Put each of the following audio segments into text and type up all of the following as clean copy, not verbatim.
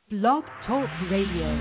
Blog Talk Radio.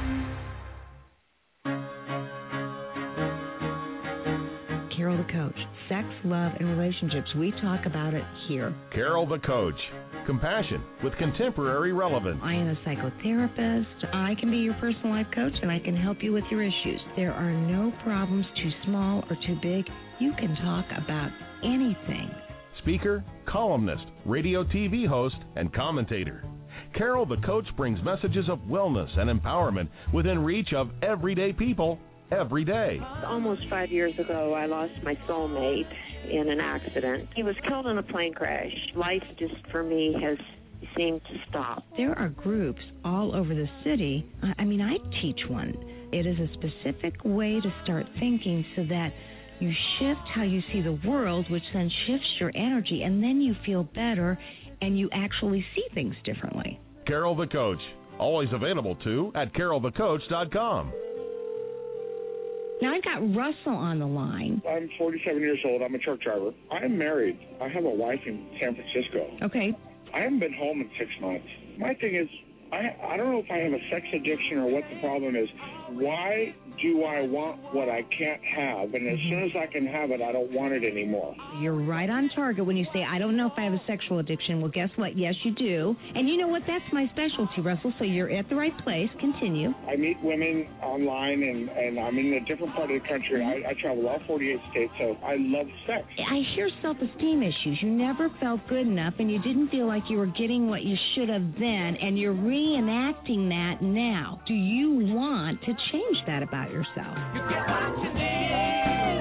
Carol the Coach. Sex, love, and relationships. We talk about it here. Carol the Coach. Compassion with contemporary relevance. I am a psychotherapist. I can be your personal life coach, and I can help you with your issues. There are no problems too small or too big. You can talk about anything. Speaker, columnist, radio TV host, and commentator. Carol the Coach brings messages of wellness and empowerment within reach of everyday people every day. Almost 5 years ago, I lost my soulmate in an accident. He was killed in a plane crash. Life just, for me, has seemed to stop. There are groups all over the city. I teach one. It is a specific way to start thinking so that you shift how you see the world, which then shifts your energy, and then you feel better and you actually see things differently. Carol the Coach, always available too at carolthecoach.com. Now, I've got Russell on the line. I'm 47 years old. I'm a truck driver. I'm married. I have a wife in San Francisco. Okay. I haven't been home in 6 months. My thing is, I don't know if I have a sex addiction or what the problem is. Why do I want what I can't have? And as soon as I can have it, I don't want it anymore. You're right on target when you say, I don't know if I have a sexual addiction. Well, guess what? Yes, you do. And you know what? That's my specialty, Russell, so you're at the right place. Continue. I meet women online, and I'm in a different part of the country. I travel all 48 states, so I love sex. I hear self-esteem issues. You never felt good enough, and you didn't feel like you were getting what you should have then, and you're reenacting that now. Do you want to change that about yourself? You get what you need.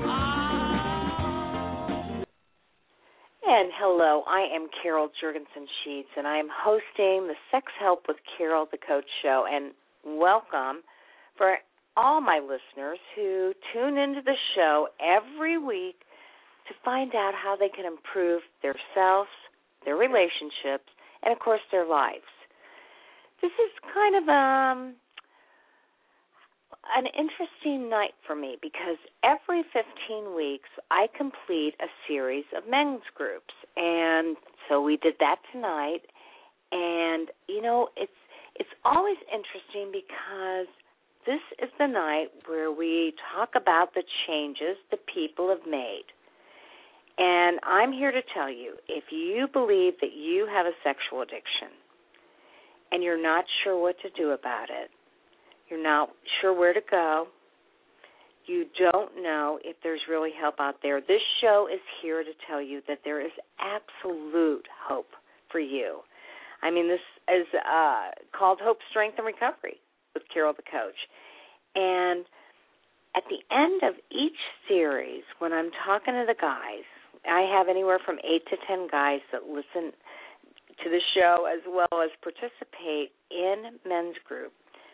And hello, I am Carol Jurgensen Sheets, and I am hosting the Sex Help with Carol the Coach show. And welcome for all my listeners who tune into the show every week to find out how they can improve themselves, their relationships, and, of course, their lives. This is kind of an interesting night for me because every 15 weeks I complete a series of men's groups. And so we did that tonight. And, you know, it's always interesting because this is the night where we talk about the changes the people have made. And I'm here to tell you, if you believe that you have a sexual addiction and you're not sure what to do about it, you're not sure where to go, you don't know if there's really help out there, this show is here to tell you that there is absolute hope for you. I mean, this is called Hope, Strength, and Recovery with Carol the Coach. And at the end of each series, when I'm talking to the guys, I have anywhere from 8 to 10 guys that listen to the show as well as participate in men's group.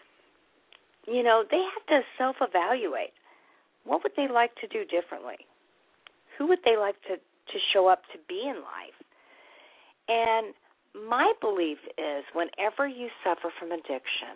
You know, they have to self-evaluate. What would they like to do differently? Who would they like to show up to be in life? And my belief is whenever you suffer from addiction,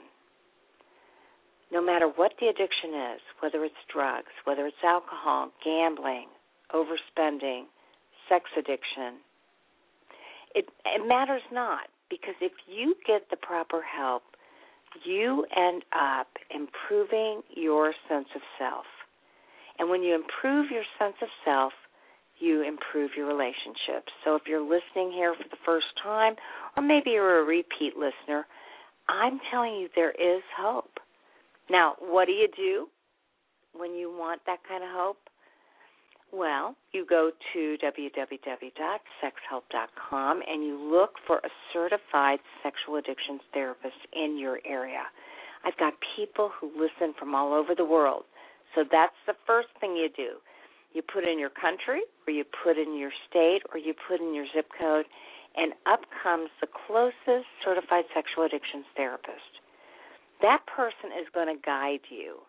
no matter what the addiction is, whether it's drugs, whether it's alcohol, gambling, overspending, sex addiction, it matters not, because if you get the proper help, you end up improving your sense of self. And when you improve your sense of self, you improve your relationships. So if you're listening here for the first time, or maybe you're a repeat listener, I'm telling you there is hope. Now, what do you do when you want that kind of hope? Well, you go to www.sexhelp.com and you look for a certified sexual addictions therapist in your area. I've got people who listen from all over the world. So that's the first thing you do. You put in your country, or you put in your state, or you put in your zip code, and up comes the closest certified sexual addictions therapist. That person is going to guide you.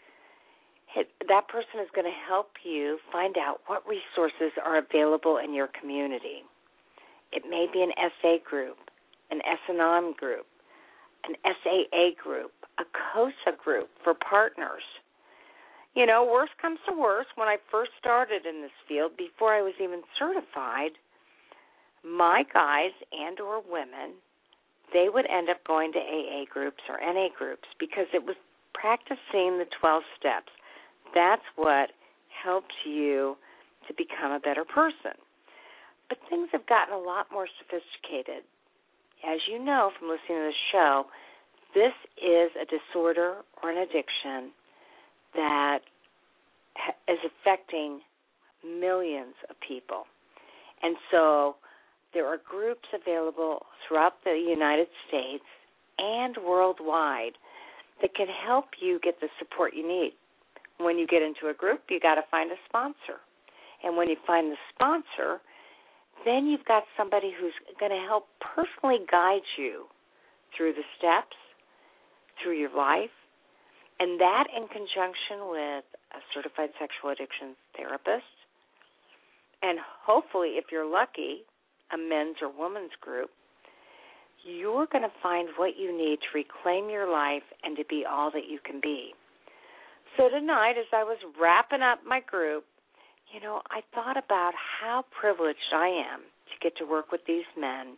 That person is going to help you find out what resources are available in your community. It may be an SA group, an S&M group, an SAA group, a COSA group for partners. You know, worst comes to worst, when I first started in this field, before I was even certified, my guys and or women they would end up going to AA groups or NA groups because it was practicing the 12 steps. That's what helps you to become a better person. But things have gotten a lot more sophisticated. As you know from listening to the show, this is a disorder or an addiction that is affecting millions of people. And so there are groups available throughout the United States and worldwide that can help you get the support you need. When you get into a group, you got to find a sponsor. And when you find the sponsor, then you've got somebody who's going to help personally guide you through the steps, through your life, and that in conjunction with a certified sexual addiction therapist, and hopefully, if you're lucky, a men's or women's group, you're going to find what you need to reclaim your life and to be all that you can be. So tonight, as I was wrapping up my group, I thought about how privileged I am to get to work with these men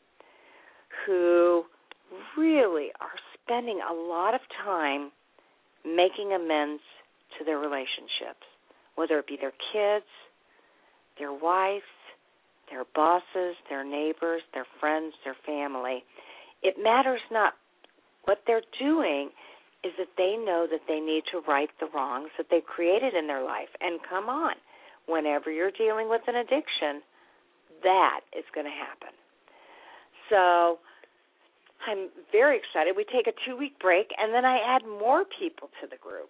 who really are spending a lot of time making amends to their relationships, whether it be their kids, their wives, their bosses, their neighbors, their friends, their family. It matters not. What they're doing is that they know that they need to right the wrongs that they've created in their life. And come on, whenever you're dealing with an addiction, that is going to happen. So I'm very excited. We take a 2-week break, and then I add more people to the group.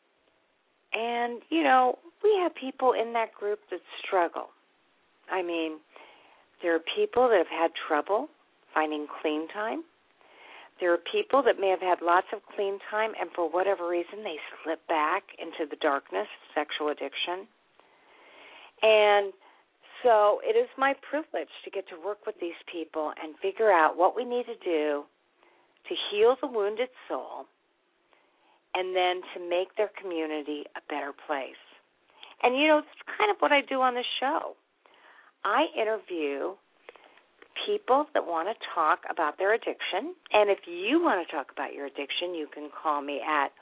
And, we have people in that group that struggle. I mean, there are people that have had trouble finding clean time. There are people that may have had lots of clean time, and for whatever reason, they slip back into the darkness of sexual addiction. And so it is my privilege to get to work with these people and figure out what we need to do to heal the wounded soul and then to make their community a better place. And, it's kind of what I do on the show. I interview people that want to talk about their addiction. And if you want to talk about your addiction, you can call me at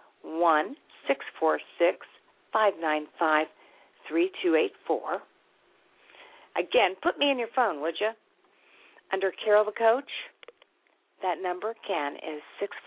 1-646-595-3284. Again, put me in your phone, would you? Under Carol the Coach. That number, again, is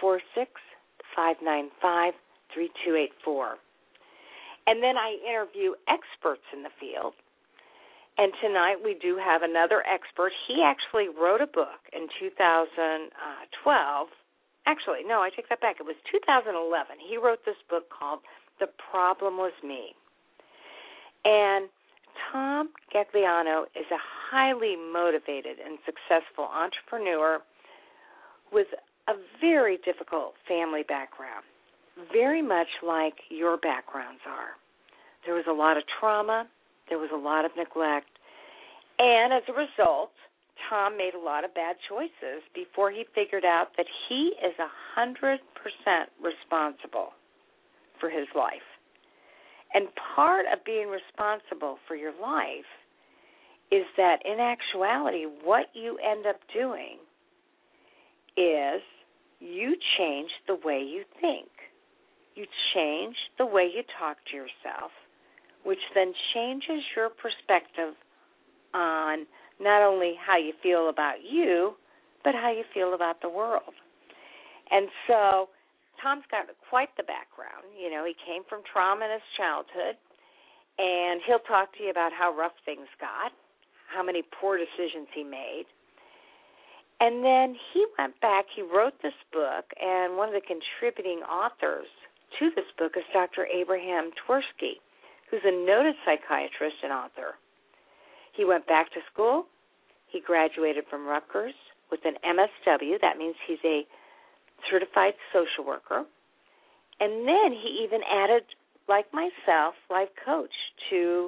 646-595-3284. And then I interview experts in the field. And tonight we do have another expert. He actually wrote a book in 2012. Actually, no, I take that back. It was 2011. He wrote this book called The Problem Was Me. And Tom Gagliano is a highly motivated and successful entrepreneur with a very difficult family background, very much like your backgrounds are. There was a lot of trauma. There was a lot of neglect. And as a result, Tom made a lot of bad choices before he figured out that he is 100% responsible for his life. And part of being responsible for your life is that in actuality, what you end up doing is you change the way you think. You change the way you talk to yourself, which then changes your perspective on not only how you feel about you, but how you feel about the world. And so Tom's got quite the background. He came from trauma in his childhood, and he'll talk to you about how rough things got, how many poor decisions he made. And then he went back, he wrote this book, and one of the contributing authors to this book is Dr. Abraham Twersky, who's a noted psychiatrist and author. He went back to school. He graduated from Rutgers with an MSW. That means he's a certified social worker. And then he even added, like myself, life coach to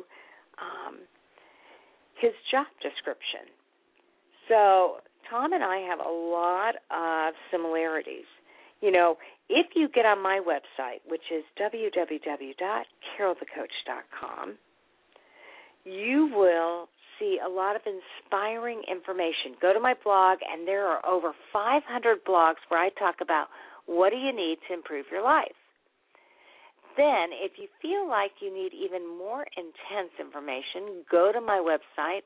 his job description. So Tom and I have a lot of similarities. If you get on my website, which is www.carolthecoach.com, you will see a lot of inspiring information. Go to my blog, and there are over 500 blogs where I talk about what do you need to improve your life. Then, if you feel like you need even more intense information, go to my website,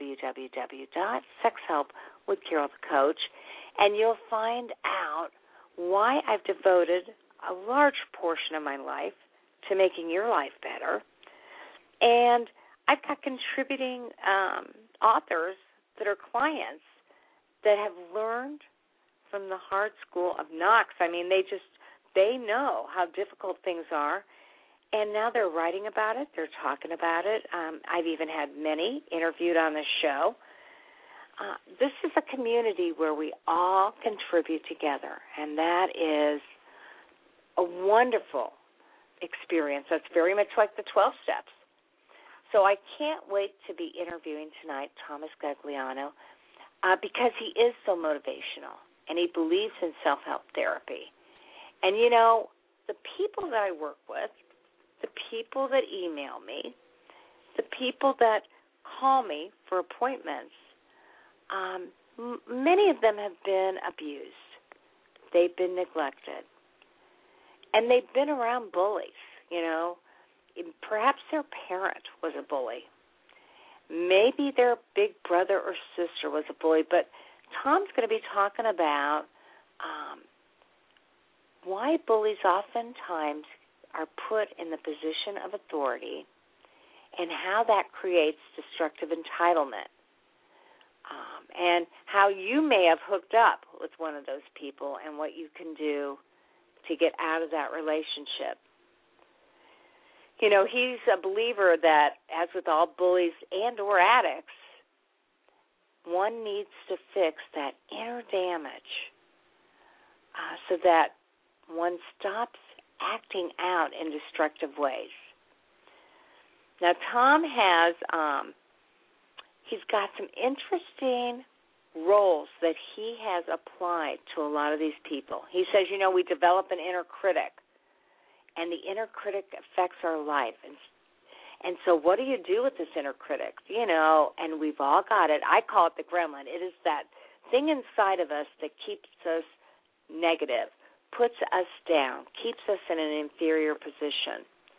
www.sexhelpwithcarolthecoach, and you'll find out why I've devoted a large portion of my life to making your life better. And I've got contributing authors that are clients that have learned from the hard school of knocks. I mean, they know how difficult things are, and now they're writing about it. They're talking about it. I've even had many interviewed on this show. This is a community where we all contribute together, and that is a wonderful experience. That's very much like the 12 steps. So I can't wait to be interviewing tonight Thomas Gagliano because he is so motivational, and he believes in self-help therapy. And, you know, the people that I work with, the people that email me, the people that call me for appointments, many of them have been abused. They've been neglected. And they've been around bullies, you know. Perhaps their parent was a bully. Maybe their big brother or sister was a bully. But Tom's going to be talking about why bullies oftentimes are put in the position of authority and how that creates destructive entitlement, and how you may have hooked up with one of those people and what you can do to get out of that relationship. You know, he's a believer that, as with all bullies and or addicts, one needs to fix that inner damage so that one stops acting out in destructive ways. Now, Tom has, he's got some interesting roles that he has applied to a lot of these people. He says, you know, we develop an inner critic, and the inner critic affects our life. And so what do you do with this inner critic? You know, and we've all got it. I call it the gremlin. It is that thing inside of us that keeps us negative, puts us down, keeps us in an inferior position.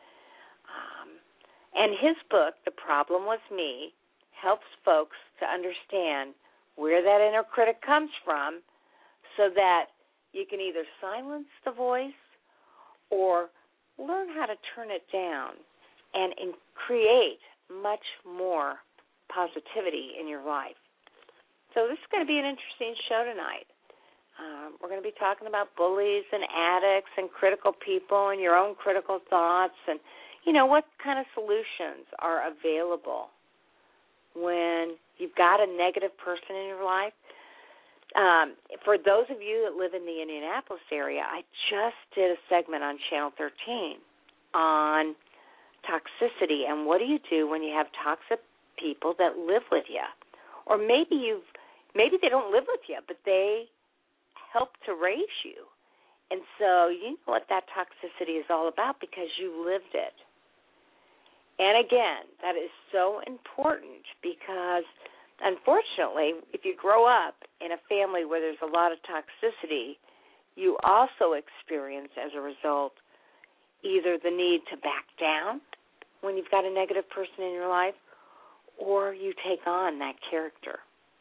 And his book, The Problem Was Me, helps folks to understand where that inner critic comes from so that you can either silence the voice or learn how to turn it down and create much more positivity in your life. So this is going to be an interesting show tonight. We're going to be talking about bullies and addicts and critical people and your own critical thoughts and, you know, what kind of solutions are available when you've got a negative person in your life. For those of you that live in the Indianapolis area, I just did a segment on Channel 13 on toxicity and what do you do when you have toxic people that live with you. Or maybe they don't live with you, but they help to raise you. And so you know what that toxicity is all about because you lived it. And again, that is so important because, unfortunately, if you grow up in a family where there's a lot of toxicity, you also experience, as a result, either the need to back down when you've got a negative person in your life, or you take on that character.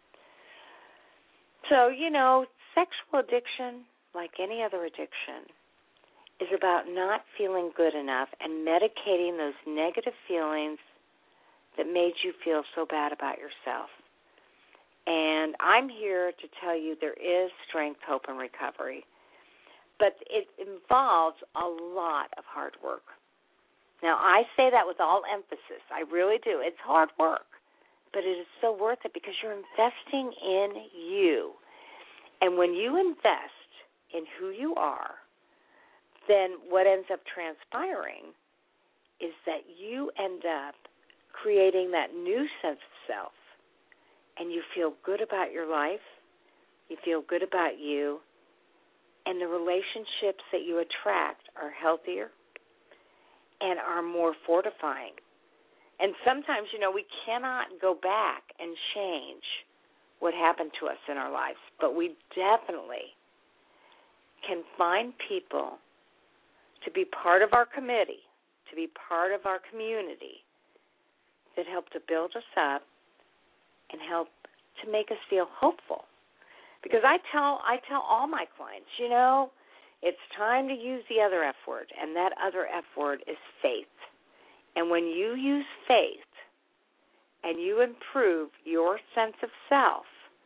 So, you know, sexual addiction, like any other addiction, is about not feeling good enough and medicating those negative feelings that made you feel so bad about yourself. And I'm here to tell you there is strength, hope, and recovery. But it involves a lot of hard work. Now, I say that with all emphasis. I really do. It's hard work, but it is so worth it because you're investing in you. And when you invest in who you are, then what ends up transpiring is that you end up creating that new sense of self, and you feel good about your life, you feel good about you, and the relationships that you attract are healthier and are more fortifying. And sometimes, we cannot go back and change what happened to us in our lives, but we definitely can find people to be part of our committee, to be part of our community that help to build us up and help to make us feel hopeful. Because I tell all my clients, it's time to use the other F word, and that other F word is faith. And when you use faith and you improve your sense of self,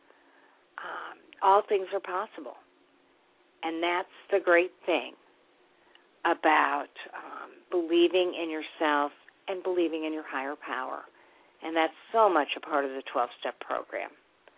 all things are possible. And that's the great thing about believing in yourself and believing in your higher power. And that's so much a part of the 12-step program.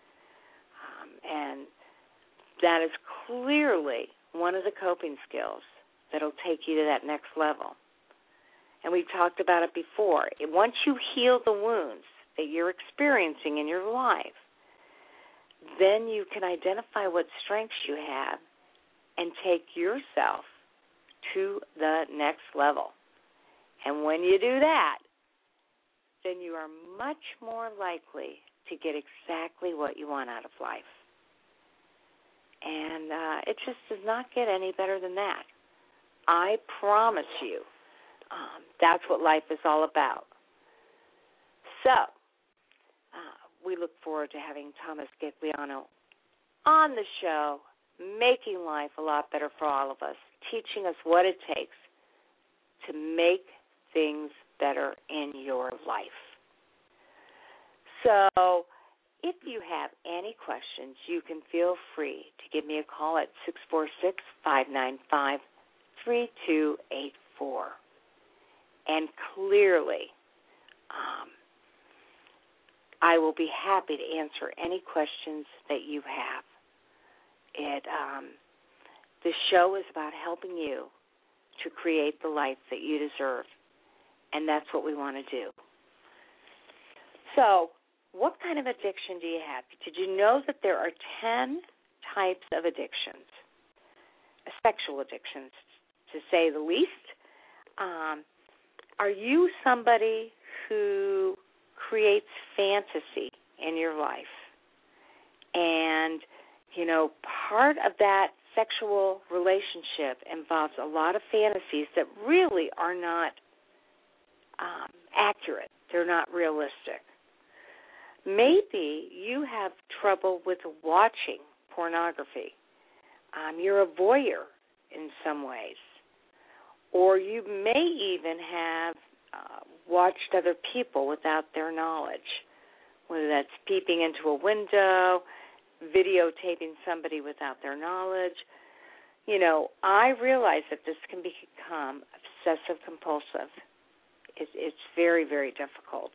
And that is clearly one of the coping skills that will take you to that next level. And we've talked about it before. Once you heal the wounds that you're experiencing in your life, then you can identify what strengths you have and take yourself to the next level. And when you do that, then you are much more likely to get exactly what you want out of life. And it just does not get any better than that. I promise you, that's what life is all about. So, we look forward to having Thomas Gagliano on the show, making life a lot better for all of us, teaching us what it takes to make things better in your life. So, if you have any questions, you can feel free to give me a call at 646-595-3284. And clearly, I will be happy to answer any questions that you have. The show is about helping you to create the life that you deserve, and that's what we want to do. So, what kind of addiction do you have? Did you know that there are 10 types of addictions, sexual addictions, to say the least? Are you somebody who creates fantasy in your life? And, part of that sexual relationship involves a lot of fantasies that really are not accurate. They're not realistic. Maybe you have trouble with watching pornography. You're a voyeur in some ways. Or you may even have watched other people without their knowledge, whether that's peeping into a window, videotaping somebody without their knowledge. I realize that this can become obsessive-compulsive. It's very, very difficult.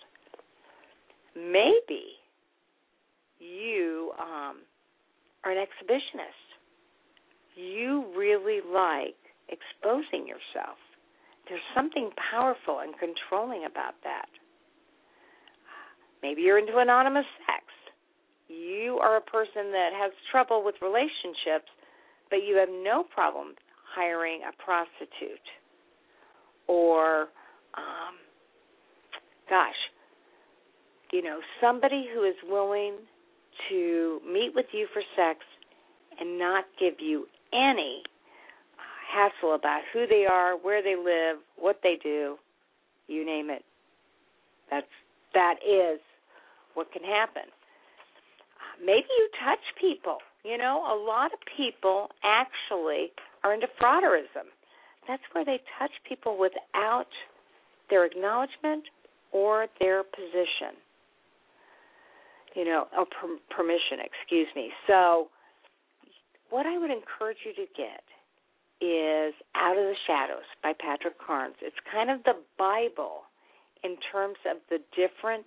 Maybe you are an exhibitionist. You really like exposing yourself. There's something powerful and controlling about that. Maybe you're into anonymous sex. You are a person that has trouble with relationships, but you have no problem hiring a prostitute. Or, somebody who is willing to meet with you for sex and not give you any hassle about who they are, where they live, what they do, you name it. That is what can happen. Maybe you touch people. A lot of people actually are into frauderism. That's where they touch people without their acknowledgement or their position. Or permission, excuse me. So what I would encourage you to get is Out of the Shadows by Patrick Carnes. It's kind of the Bible in terms of the different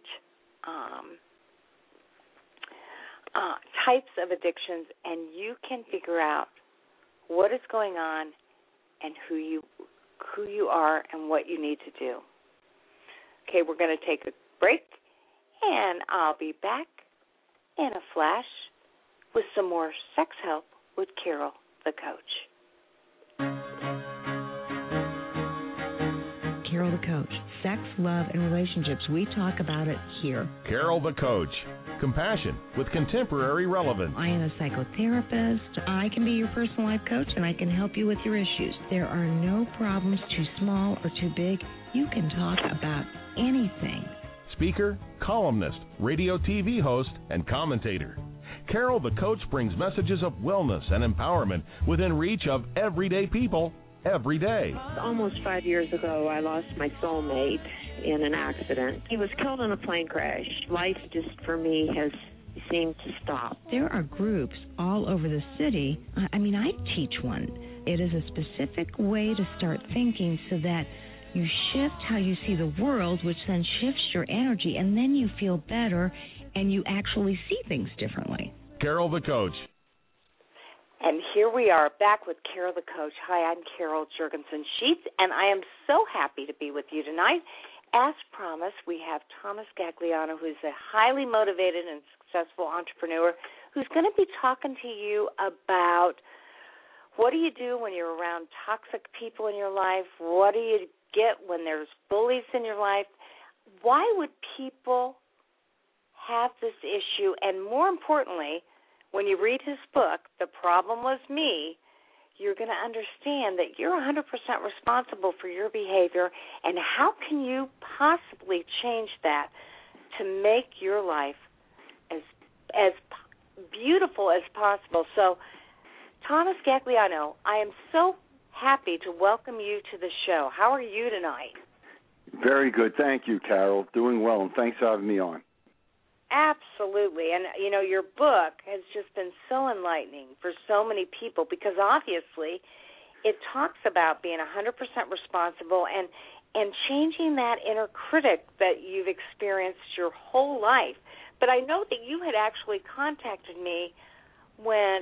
types of addictions, and you can figure out what is going on and who you are and what you need to do. Okay, we're going to take a break, and I'll be back in a flash with some more sex help with Carol, the coach. Carol, the coach. sex, love, and relationships. We talk about it here. Carol the Coach. Compassion with contemporary relevance. I am a psychotherapist. I can be your personal life coach, and I can help you with your issues. There are no problems too small or too big. You can talk about anything. Speaker, columnist, radio TV host, and commentator. Carol the Coach brings messages of wellness and empowerment within reach of everyday people every day. Almost 5 years ago, I lost my soulmate in an accident. He was killed in a plane crash. Life just, for me, has seemed to stop. There are groups all over the city. I teach one. It is a specific way to start thinking so that you shift how you see the world, which then shifts your energy, and then you feel better and you actually see things differently. Carol the Coach. And here we are back with Carol the Coach. Hi, I'm Carol Jurgensen-Sheets, and I am so happy to be with you tonight. As promised, we have Thomas Gagliano, who's a highly motivated and successful entrepreneur, who's going to be talking to you about what do you do when you're around toxic people in your life? What do you get when there's bullies in your life? Why would people have this issue? And more importantly, when you read his book, The Problem Was Me, you're going to understand that you're 100% responsible for your behavior, and how can you possibly change that to make your life as beautiful as possible. So, Thomas Gagliano, I am so happy to welcome you to the show. How are you tonight? Very good. Thank you, Carol. Doing well, and thanks for having me on. Absolutely. And, your book has just been so enlightening for so many people because obviously it talks about being 100% responsible and changing that inner critic that you've experienced your whole life. But I know that you had actually contacted me when,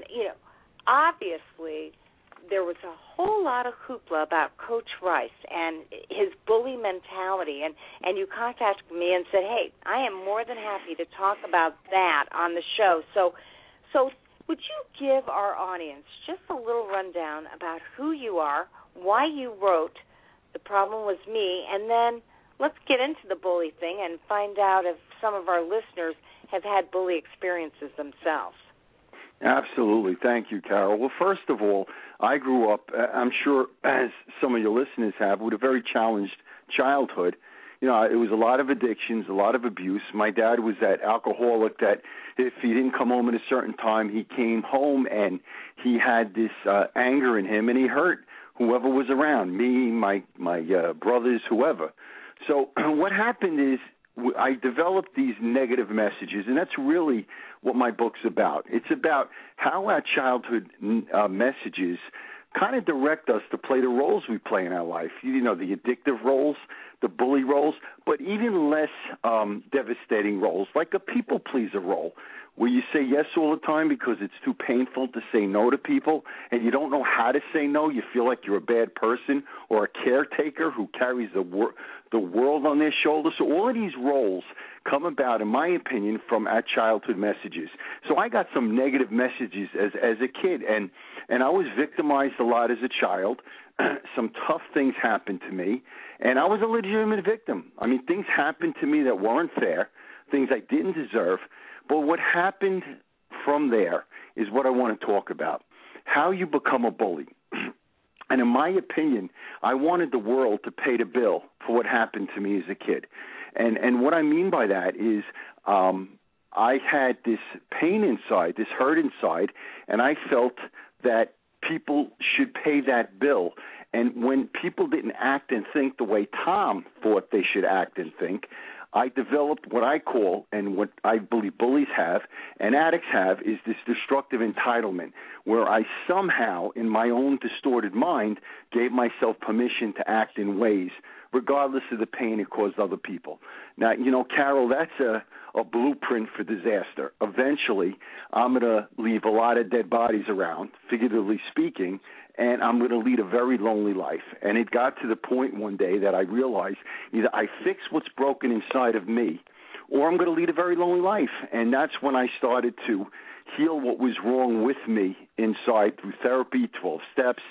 obviously there was a whole lot of hoopla about Coach Rice and his bully mentality, and you contacted me and said, hey, I am more than happy to talk about that on the show. So would you give our audience just a little rundown about who you are, why you wrote The Problem Was Me, and then let's get into the bully thing and find out if some of our listeners have had bully experiences themselves. Absolutely. Thank you, Carol. Well, first of all, I grew up, I'm sure, as some of your listeners have, with a very challenged childhood. It was a lot of addictions, a lot of abuse. My dad was that alcoholic that if he didn't come home at a certain time, he came home and he had this anger in him, and he hurt whoever was around, me, my brothers, whoever. So what happened is I developed these negative messages, and that's really what my book's about. It's about how our childhood messages kind of direct us to play the roles we play in our life. The addictive roles, the bully roles, but even less devastating roles, like a people-pleaser role, where you say yes all the time because it's too painful to say no to people, and you don't know how to say no. You feel like you're a bad person, or a caretaker who carries the world on their shoulders. So all of these roles come about, in my opinion, from our childhood messages. So I got some negative messages as a kid, and I was victimized a lot as a child. Some tough things happened to me, and I was a legitimate victim. Things happened to me that weren't fair, things I didn't deserve. But what happened from there is what I want to talk about, how you become a bully. And in my opinion, I wanted the world to pay the bill for what happened to me as a kid. And what I mean by that is I had this pain inside, this hurt inside, and I felt that people should pay that bill. And when people didn't act and think the way Tom thought they should act and think, I developed what I call, and what I believe bullies have and addicts have, is this destructive entitlement, where I somehow, in my own distorted mind, gave myself permission to act in ways, regardless of the pain it caused other people. Now, Carol, that's a blueprint for disaster. Eventually, I'm going to leave a lot of dead bodies around, figuratively speaking, and I'm going to lead a very lonely life. And it got to the point one day that I realized either I fix what's broken inside of me, or I'm going to lead a very lonely life. And that's when I started to heal what was wrong with me inside through therapy, 12 steps,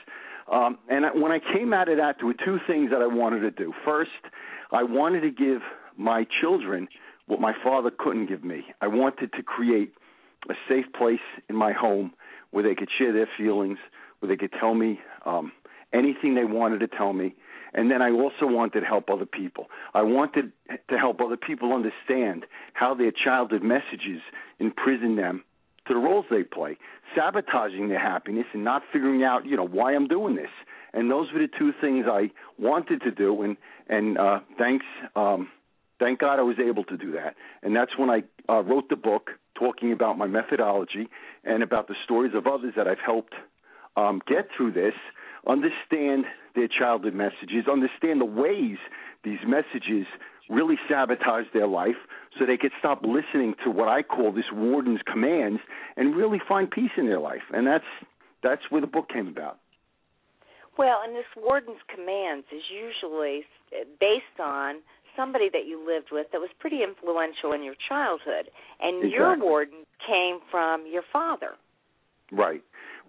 When I came out of that, there were two things that I wanted to do. First, I wanted to give my children what my father couldn't give me. I wanted to create a safe place in my home where they could share their feelings, where they could tell me anything they wanted to tell me. And then I also wanted to help other people. I wanted to help other people understand how their childhood messages imprison them to the roles they play, sabotaging their happiness and not figuring out, why I'm doing this. And those were the two things I wanted to do. And thank God I was able to do that. And that's when I wrote the book talking about my methodology and about the stories of others that I've helped get through this, understand their childhood messages, understand the ways these messages really sabotage their life so they could stop listening to what I call this warden's commands and really find peace in their life. And that's where the book came about. Well, and this warden's commands is usually based on somebody that you lived with that was pretty influential in your childhood. And Exactly. Your warden came from your father. Right.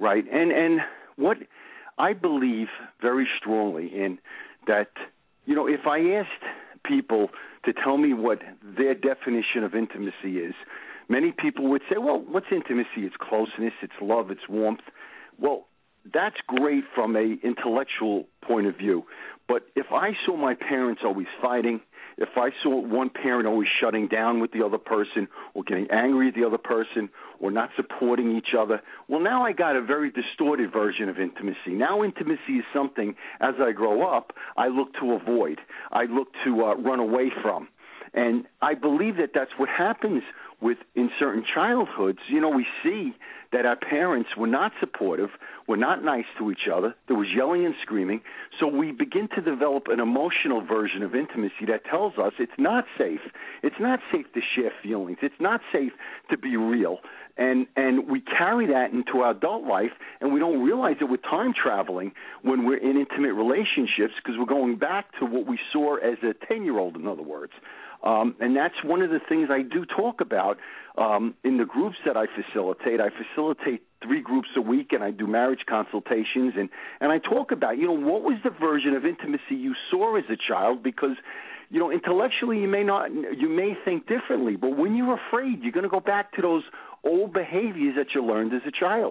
And what I believe very strongly in that, if I asked people to tell me what their definition of intimacy is, many people would say, well, what's intimacy? It's closeness, it's love, it's warmth. Well, that's great from an intellectual point of view. But if I saw my parents always fighting, if I saw one parent always shutting down with the other person or getting angry at the other person or not supporting each other, well, now I got a very distorted version of intimacy. Now intimacy is something, as I grow up, I look to avoid. I look to run away from. And I believe that that's what happens in certain childhoods. We see that our parents were not supportive, were not nice to each other. There was yelling and screaming. So we begin to develop an emotional version of intimacy that tells us it's not safe. It's not safe to share feelings. It's not safe to be real. And we carry that into our adult life, and we don't realize that we're time traveling when we're in intimate relationships because we're going back to what we saw as a 10-year-old, in other words. And that's one of the things I do talk about in the groups that I facilitate. I facilitate 3 groups a week, and I do marriage consultations. And I talk about, what was the version of intimacy you saw as a child? Because, intellectually you may think differently. But when you're afraid, you're going to go back to those old behaviors that you learned as a child.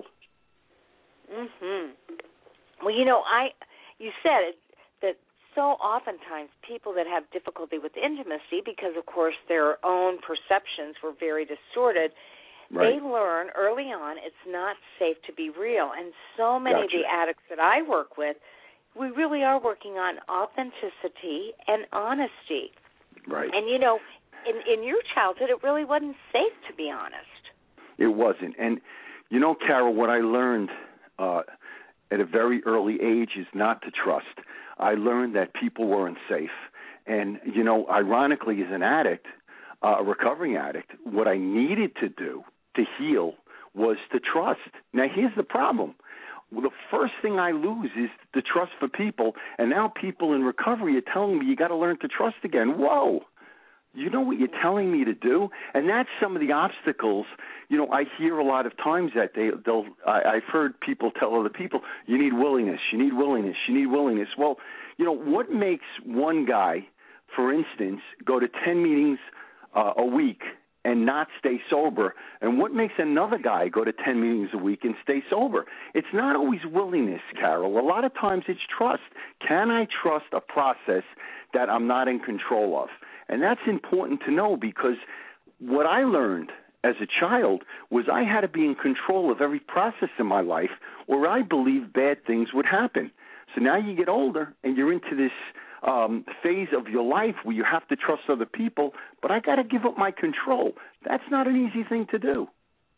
Mm-hmm. Well, you said it, that so oftentimes people that have difficulty with intimacy because, of course, their own perceptions were very distorted, right. They learn early on it's not safe to be real. And so many of Gotcha. the addicts that I work with, we really are working on authenticity and honesty. Right. And, in your childhood, it really wasn't safe to be honest. It wasn't. And, Carol, what I learned at a very early age is not to trust. I learned that people weren't safe. And, ironically, as an addict, a recovering addict, what I needed to do to heal was to trust. Now, here's the problem. The first thing I lose is the trust for people, and now people in recovery are telling me you got to learn to trust again. Whoa. You know what you're telling me to do? And that's some of the obstacles. I hear a lot of times that I've heard people tell other people, you need willingness, you need willingness, you need willingness. Well, what makes one guy, for instance, go to 10 meetings a week and not stay sober? And what makes another guy go to 10 meetings a week and stay sober? It's not always willingness, Carol. A lot of times it's trust. Can I trust a process that I'm not in control of? And that's important to know because what I learned as a child was I had to be in control of every process in my life or I believed bad things would happen. So now you get older and you're into this phase of your life where you have to trust other people, but I got to give up my control. That's not an easy thing to do.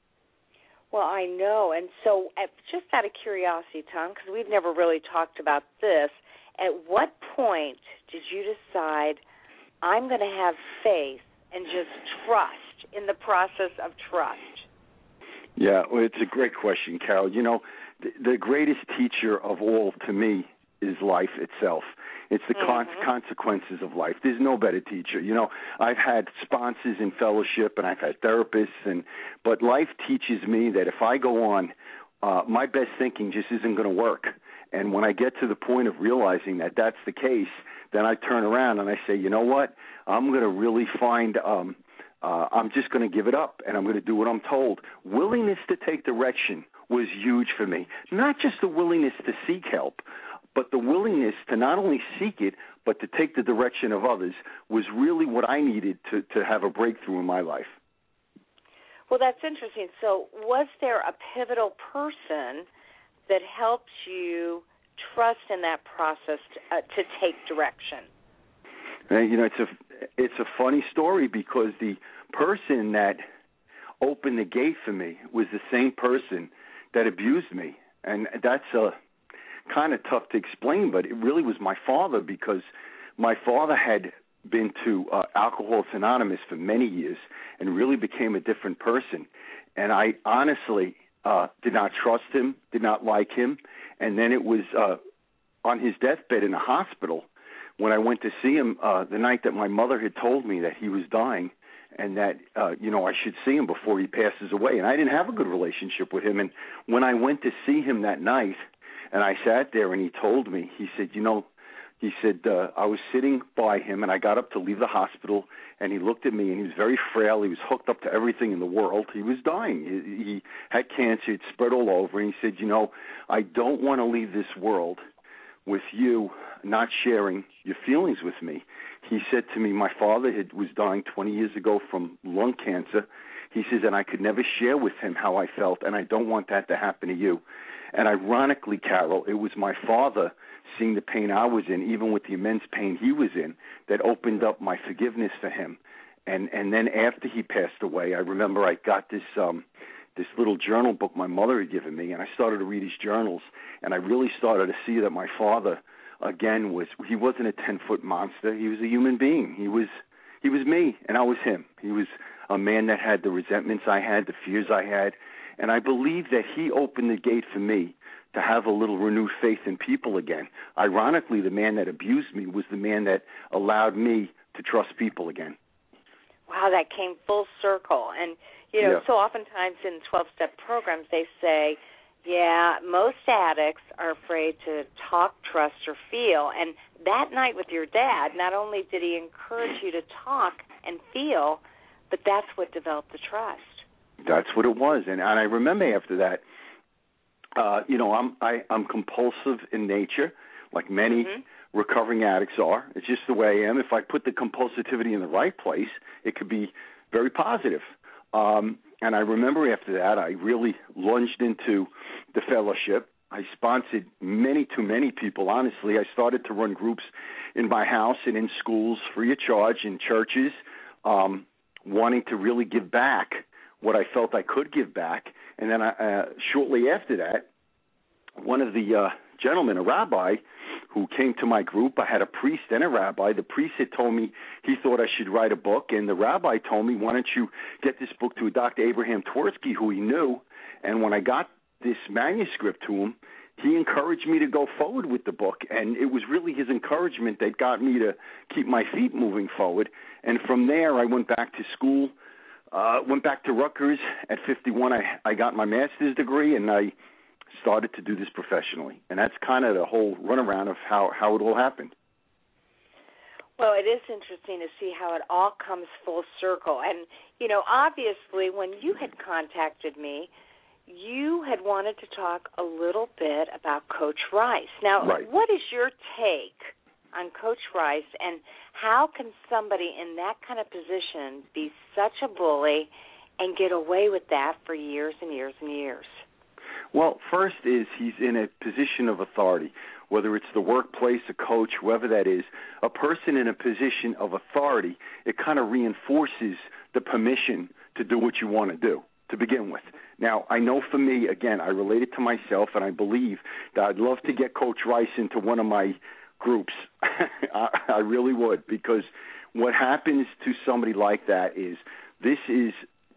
Well, I know. And so just out of curiosity, Tom, because we've never really talked about this, at what point did you decide I'm going to have faith and just trust in the process of trust? Yeah, well, it's a great question, Carol. The greatest teacher of all to me is life itself. It's the consequences of life. There's no better teacher. I've had sponsors in fellowship and I've had therapists, but life teaches me that if I go on, my best thinking just isn't going to work. And when I get to the point of realizing that that's the case, then I turn around and I say, you know what? I'm going to really find I'm just going to give it up, and I'm going to do what I'm told. Willingness to take direction was huge for me. Not just the willingness to seek help, but the willingness to not only seek it, but to take the direction of others was really what I needed to have a breakthrough in my life. Well, that's interesting. So was there a pivotal person that helped you trust in that process to take direction? It's a funny story because the person that opened the gate for me was the same person that abused me. And that's kind of tough to explain, but it really was my father, because my father had been to Alcoholics Anonymous for many years and really became a different person. And I honestly did not trust him, did not like him. And then it was on his deathbed in the hospital when I went to see him the night that my mother had told me that he was dying and that, I should see him before he passes away. And I didn't have a good relationship with him. And when I went to see him that night and I sat there and he told me, he said, I was sitting by him and I got up to leave the hospital and he looked at me and he was very frail. He was hooked up to everything in the world. He was dying. He had cancer. It spread all over. And he said, I don't want to leave this world with you not sharing your feelings with me. He said to me, my father was dying 20 years ago from lung cancer. He says, and I could never share with him how I felt, and I don't want that to happen to you. And ironically, Carol, it was my father seeing the pain I was in, even with the immense pain he was in, that opened up my forgiveness for him. And then after he passed away, I remember I got this little journal book my mother had given me, and I started to read his journals, and I really started to see that my father, again, he wasn't a 10-foot monster. He was a human being. He was me, and I was him. He was a man that had the resentments I had, the fears I had, and I believe that he opened the gate for me to have a little renewed faith in people again. Ironically, the man that abused me was the man that allowed me to trust people again. Wow, that came full circle. And, so oftentimes in 12-step programs they say, most addicts are afraid to talk, trust, or feel. And that night with your dad, not only did he encourage you to talk and feel, but that's what developed the trust. That's what it was. And I remember after that, I'm compulsive in nature, like many recovering addicts are. It's just the way I am. If I put the compulsivity in the right place, it could be very positive. And I remember after that, I really lunged into the fellowship. I sponsored too many people, honestly. I started to run groups in my house and in schools free of charge, in churches, wanting to really give back what I felt I could give back. And then shortly after that, one of the gentlemen, a rabbi, who came to my group, I had a priest and a rabbi. The priest had told me he thought I should write a book, and the rabbi told me, why don't you get this book to a Dr. Abraham Twersky, who he knew. And when I got this manuscript to him, he encouraged me to go forward with the book, and it was really his encouragement that got me to keep my feet moving forward. And from there, I went back to school, went back to Rutgers. At 51, I got my master's degree, and I started to do this professionally. And that's kind of the whole runaround of how it all happened. Well, it is interesting to see how it all comes full circle. And, obviously when you had contacted me, you had wanted to talk a little bit about Coach Rice. Now, What is your take on Coach Rice, and how can somebody in that kind of position be such a bully and get away with that for years and years and years? Well, first is he's in a position of authority, whether it's the workplace, a coach, whoever that is. A person in a position of authority, it kind of reinforces the permission to do what you want to do to begin with. Now, I know for me, again, I relate it to myself, and I believe that I'd love to get Coach Rice into one of my groups. I really would, because what happens to somebody like that is this is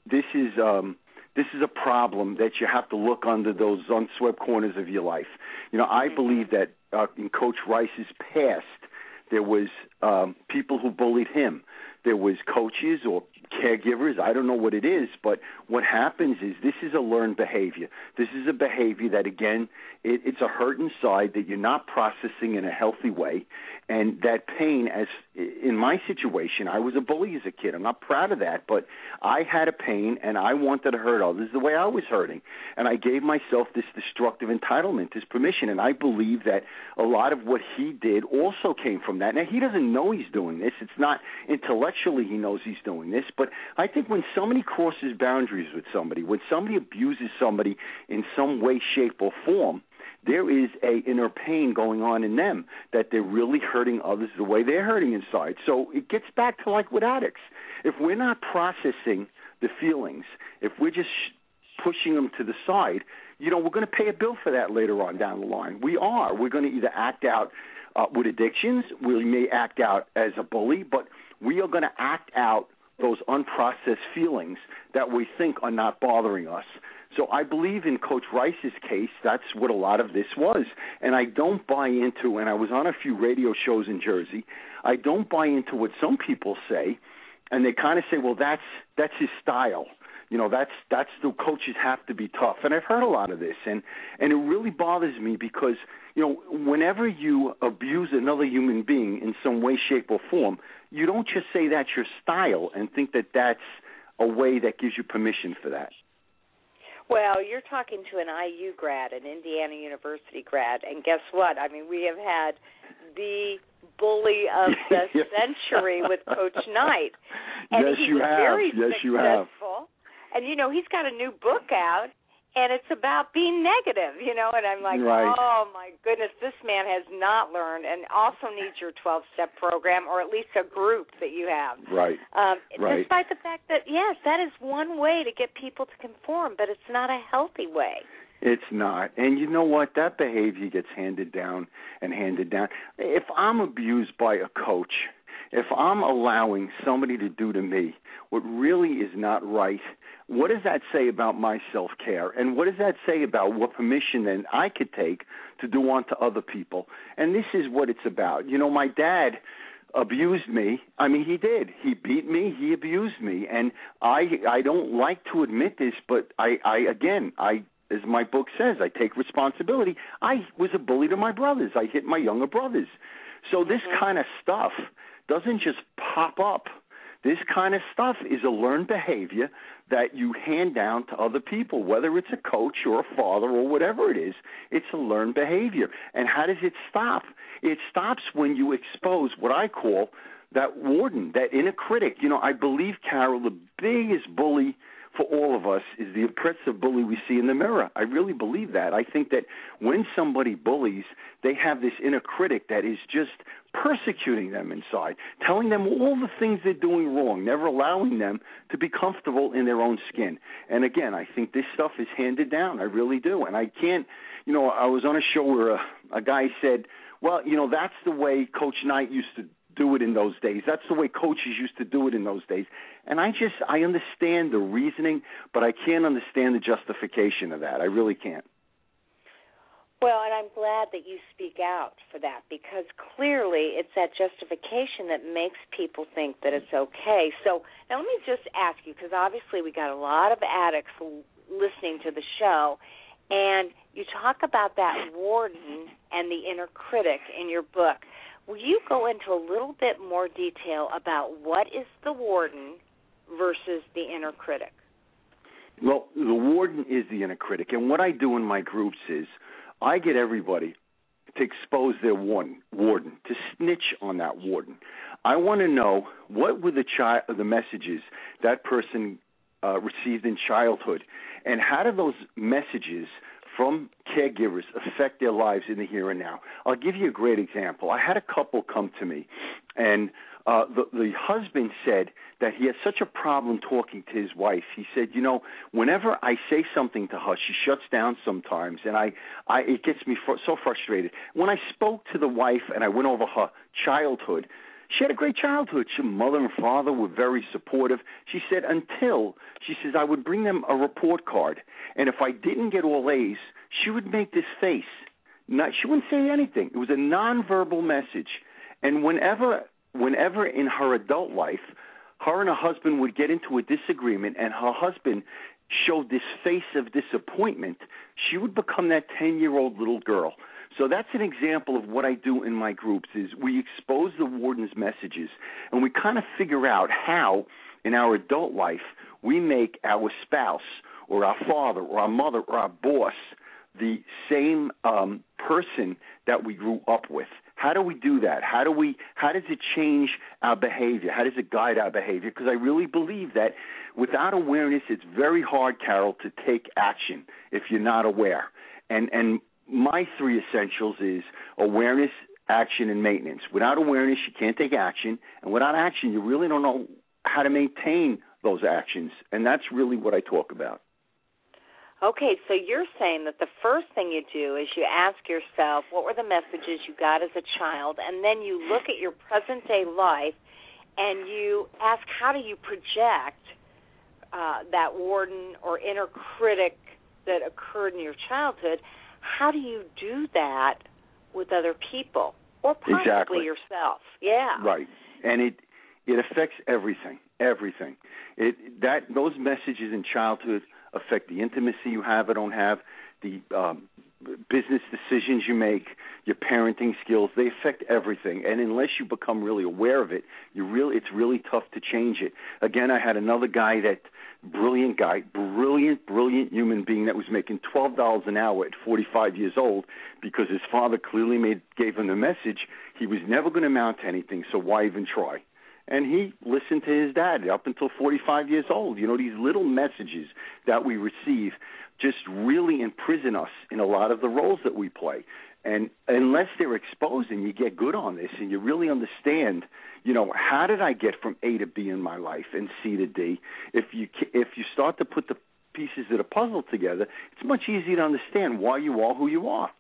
a problem that you have to look under those unswept corners of your life. I believe that in Coach Rice's past, there was people who bullied him. There was coaches or caregivers. I don't know what it is, but what happens is this is a learned behavior. This is a behavior that, again, it's a hurt inside that you're not processing in a healthy way, and that pain, as in my situation, I was a bully as a kid. I'm not proud of that, but I had a pain, and I wanted to hurt others the way I was hurting, and I gave myself this destructive entitlement, this permission, and I believe that a lot of what he did also came from that. Now, he doesn't know he's doing this. It's not intellectually he knows he's doing this, but I think when somebody crosses boundaries with somebody, when somebody abuses somebody in some way, shape, or form, there is a inner pain going on in them that they're really hurting others the way they're hurting inside. So it gets back to like with addicts. If we're not processing the feelings, if we're just pushing them to the side, we're going to pay a bill for that later on down the line. We are. We're going to either act out with addictions, we may act out as a bully, but we are going to act out those unprocessed feelings that we think are not bothering us. So I believe in Coach Rice's case, that's what a lot of this was. And I don't buy into, and I was on a few radio shows in Jersey, I don't buy into what some people say, and they kind of say, well, that's his style. That's the coaches have to be tough. And I've heard a lot of this, and it really bothers me because, whenever you abuse another human being in some way, shape, or form, you don't just say that's your style and think that that's a way that gives you permission for that. Well, you're talking to an IU grad, an Indiana University grad, and guess what? I mean, we have had the bully of the century with Coach Knight. And yes, he was very successful. You have. And, he's got a new book out, and it's about being negative, and I'm like, right. Oh, my goodness, this man has not learned and also needs your 12-step program or at least a group that you have. Right. Right. Despite the fact that, yes, that is one way to get people to conform, but it's not a healthy way. It's not. And you know what? That behavior gets handed down and handed down. If I'm abused by a coach, if I'm allowing somebody to do to me what really is not right, what does that say about my self-care? And what does that say about what permission then I could take to do unto other people? And this is what it's about. My dad abused me. I mean, he did. He beat me. He abused me. And I don't like to admit this, but I as my book says, I take responsibility. I was a bully to my brothers. I hit my younger brothers. So this kind of stuff doesn't just pop up. This kind of stuff is a learned behavior that you hand down to other people, whether it's a coach or a father or whatever it is. It's a learned behavior. And how does it stop? It stops when you expose what I call that warden, that inner critic. I believe, Carol, the biggest bully for all of us is the oppressive bully we see in the mirror. I really believe that. I think that when somebody bullies, they have this inner critic that is just persecuting them inside, telling them all the things they're doing wrong, never allowing them to be comfortable in their own skin. And again, I think this stuff is handed down. I really do. And I can't, I was on a show where a guy said, well, that's the way Coach Knight used to do it in those days. That's the way coaches used to do it in those days. And I understand the reasoning, but I can't understand the justification of that. I really can't. Well, and I'm glad that you speak out for that, because clearly it's that justification that makes people think that it's okay. So now let me just ask you, because obviously we got a lot of addicts listening to the show, and you talk about that warden and the inner critic in your book. Will you go into a little bit more detail about what is the warden versus the inner critic? Well, the warden is the inner critic, and what I do in my groups is I get everybody to expose their warden, to snitch on that warden. I want to know what were the messages that person received in childhood, and how do those messages from caregivers affect their lives in the here and now. I'll give you a great example. I had a couple come to me, and the husband said that he has such a problem talking to his wife. He said, whenever I say something to her, she shuts down sometimes, and it gets me so frustrated. When I spoke to the wife and I went over her childhood, she had a great childhood. Her mother and father were very supportive. She said I would bring them a report card, and if I didn't get all A's, she would make this face. She wouldn't say anything. It was a nonverbal message. And whenever in her adult life, her and her husband would get into a disagreement, and her husband showed this face of disappointment, she would become that 10-year-old little girl. So that's an example of what I do in my groups is we expose the warden's messages, and we kind of figure out how, in our adult life, we make our spouse or our father or our mother or our boss the same person that we grew up with. How do we do that? How does it change our behavior? How does it guide our behavior? Because I really believe that without awareness, it's very hard, Carol, to take action if you're not aware. And my three essentials is awareness, action, and maintenance. Without awareness, you can't take action. And without action, you really don't know how to maintain those actions. And that's really what I talk about. Okay, so you're saying that the first thing you do is you ask yourself, what were the messages you got as a child, and then you look at your present-day life and you ask, how do you project that warden or inner critic that occurred in your childhood? How do you do that with other people or possibly yourself? Yeah. Right, and it affects everything. Those messages in childhood affect the intimacy you have or don't have, the business decisions you make, your parenting skills. They affect everything. And unless you become really aware of it, it's really tough to change it. Again, I had another guy brilliant human being that was making $12 an hour at 45 years old because his father clearly gave him the message he was never going to amount to anything, so why even try? And he listened to his dad up until 45 years old. You know, these little messages that we receive just really imprison us in a lot of the roles that we play. And unless they're exposed and you get good on this and you really understand, you know, how did I get from A to B in my life and C to D? If you start to put the pieces of the puzzle together, it's much easier to understand why you are who you are.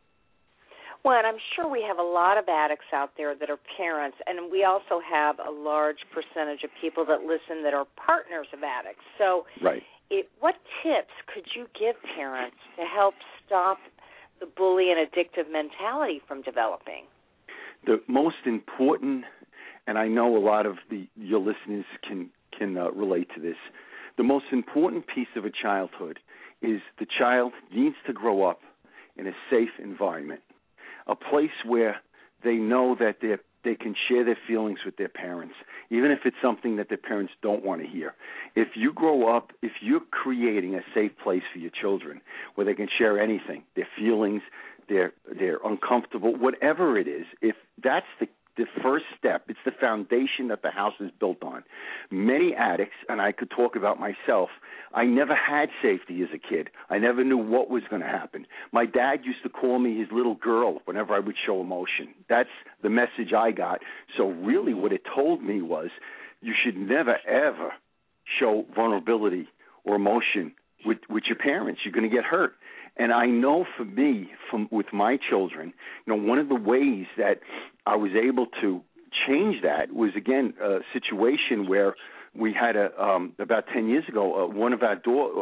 Well, and I'm sure we have a lot of addicts out there that are parents, and we also have a large percentage of people that listen that are partners of addicts. So right. What tips could you give parents to help stop the bully and addictive mentality from developing? The most important, and I know a lot of your listeners can relate to this, the most important piece of a childhood is the child needs to grow up in a safe environment. A place where they know that they can share their feelings with their parents, even if it's something that their parents don't want to hear. If you grow up, if you're creating a safe place for your children where they can share anything, their feelings, they're uncomfortable, whatever it is, if that's the first step, it's the foundation that the house is built on. Many addicts, and I could talk about myself, I never had safety as a kid. I never knew what was going to happen. My dad used to call me his little girl whenever I would show emotion. That's the message I got. So really what it told me was you should never, ever show vulnerability or emotion with your parents. You're going to get hurt. And I know for me, with my children, you know, one of the ways that I was able to change that was, again, a situation where we had about 10 years ago, one of our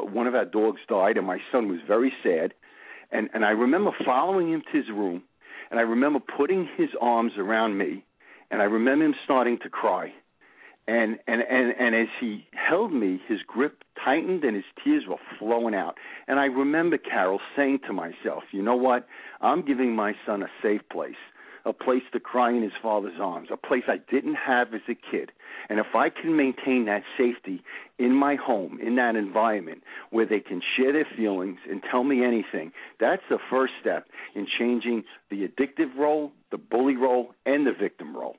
dogs died, and my son was very sad. And I remember following him to his room, and I remember putting his arms around me, and I remember him starting to cry. And as he held me, his grip tightened and his tears were flowing out. And I remember, Carol, saying to myself, you know what? I'm giving my son a safe place, a place to cry in his father's arms, a place I didn't have as a kid. And if I can maintain that safety in my home, in that environment where they can share their feelings and tell me anything, that's the first step in changing the addictive role, the bully role, and the victim role.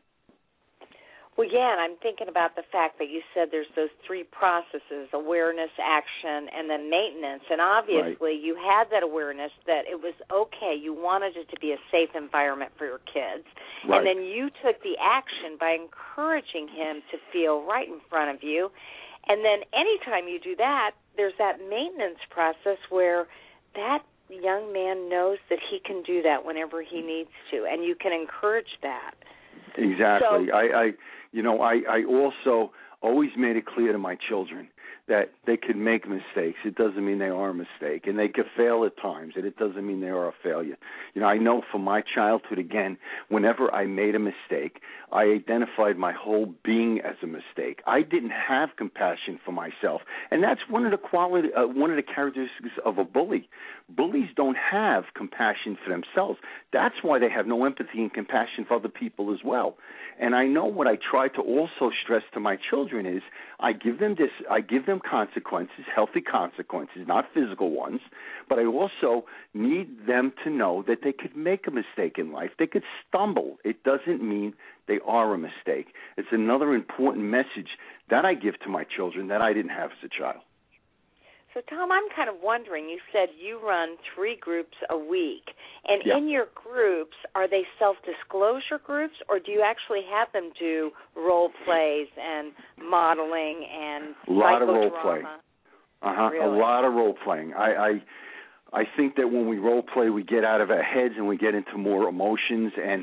Well, yeah, and I'm thinking about the fact that you said there's those three processes, awareness, action, and then maintenance. And obviously you had that awareness that it was okay. You wanted it to be a safe environment for your kids. Right. And then you took the action by encouraging him to feel right in front of you. And then anytime you do that, there's that maintenance process where that young man knows that he can do that whenever he needs to, and you can encourage that. Exactly. So, I also always made it clear to my children that they could make mistakes. It doesn't mean they are a mistake. And they could fail at times, and it doesn't mean they are a failure. You know, I know from my childhood, again, whenever I made a mistake, I identified my whole being as a mistake. I didn't have compassion for myself. And that's one of the characteristics of a bully. Bullies don't have compassion for themselves. That's why they have no empathy and compassion for other people as well. And I know what I try to also stress to my children is I give them consequences, healthy consequences, not physical ones, but I also need them to know that they could make a mistake in life. They could stumble. It doesn't mean they are a mistake. It's another important message that I give to my children that I didn't have as a child. So, Tom, I'm kind of wondering, you said you run 3 groups a week, and Yeah. in your groups, are they self-disclosure groups, or do you actually have them do role plays and modeling and a lot of role psychodrama? playing. Really? A lot of role playing. I think that when we role play, we get out of our heads and we get into more emotions. And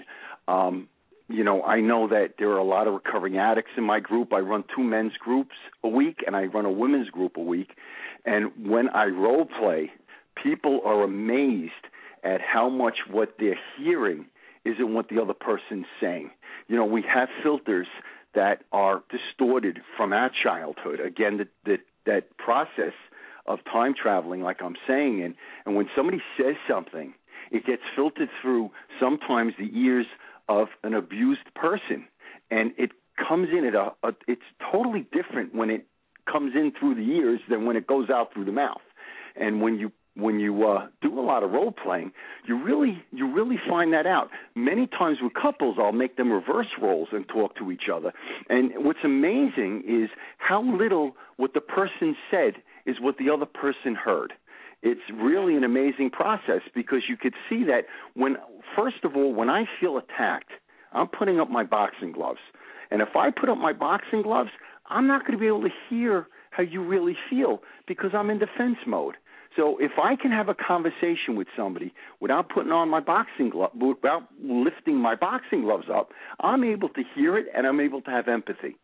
you know, I know that there are a lot of recovering addicts in my group. I run 2 men's groups a week, and I run a women's group a week. And when I role play, people are amazed at how much what they're hearing isn't what the other person's saying. You know, we have filters that are distorted from our childhood. Again, that process of time traveling, like I'm saying, and when somebody says something, it gets filtered through sometimes the ears of an abused person, and it comes in at it's totally different when it comes in through the ears than when it goes out through the mouth. And when you do a lot of role playing, you really find that out. Many times with couples, I'll make them reverse roles and talk to each other. And what's amazing is how little what the person said is what the other person heard. It's really an amazing process because you could see that first of all, when I feel attacked, I'm putting up my boxing gloves. And if I put up my boxing gloves, I'm not going to be able to hear how you really feel because I'm in defense mode. So if I can have a conversation with somebody without putting on my boxing glove, without lifting my boxing gloves up, I'm able to hear it and I'm able to have empathy.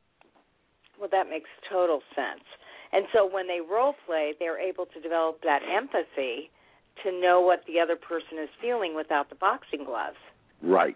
Well, that makes total sense. And so when they role play, they're able to develop that empathy to know what the other person is feeling without the boxing gloves. Right.